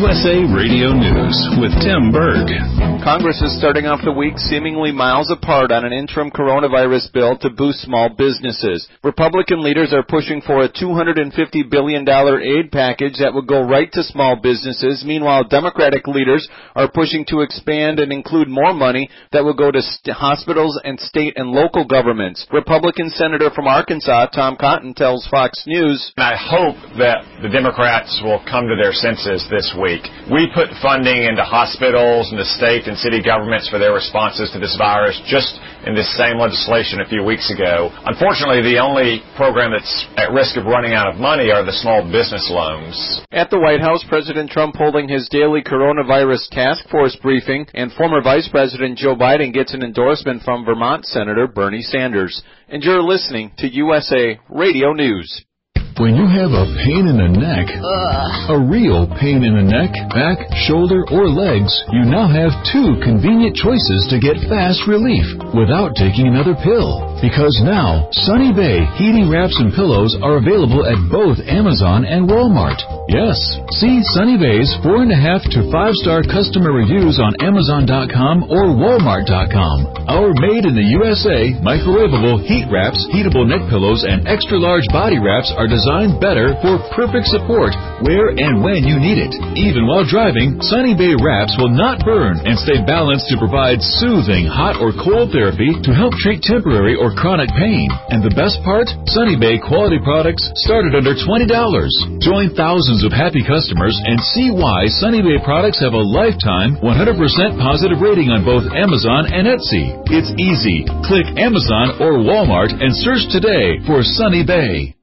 USA Radio News with Tim Berg. Congress is starting off the week seemingly miles apart on an interim coronavirus bill to boost small businesses. Republican leaders are pushing for a $250 billion aid package that would go right to small businesses. Meanwhile, Democratic leaders are pushing to expand and include more money that will go to hospitals and state and local governments. Republican Senator from Arkansas, Tom Cotton, tells Fox News, I hope that the Democrats will come to their senses this week. We put funding into hospitals and the state and city governments for their responses to this virus just in this same legislation a few weeks ago. Unfortunately, the only program that's at risk of running out of money are the small business loans. At the White House, President Trump holding his daily coronavirus task force briefing, and former Vice President Joe Biden gets an endorsement from Vermont Senator Bernie Sanders. And you're listening to USA Radio News. When you have a pain in the neck, a real pain in the neck, back, shoulder, or legs, you now have two convenient choices to get fast relief without taking another pill. Because now, Sunny Bay heating wraps and pillows are available at both Amazon and Walmart. Yes, see Sunny Bay's 4.5 to 5-star customer reviews on Amazon.com or Walmart.com. Our made in the USA microwavable heat wraps, heatable neck pillows, and extra large body wraps are designed better for perfect support where and when you need it. Even while driving, Sunny Bay wraps will not burn and stay balanced to provide soothing hot or cold therapy to help treat temporary or chronic pain. And the best part? Sunny Bay quality products start at under $20. Join thousands of happy customers and see why Sunny Bay products have a lifetime 100% positive rating on both Amazon and Etsy. It's easy. Click Amazon or Walmart and search today for Sunny Bay.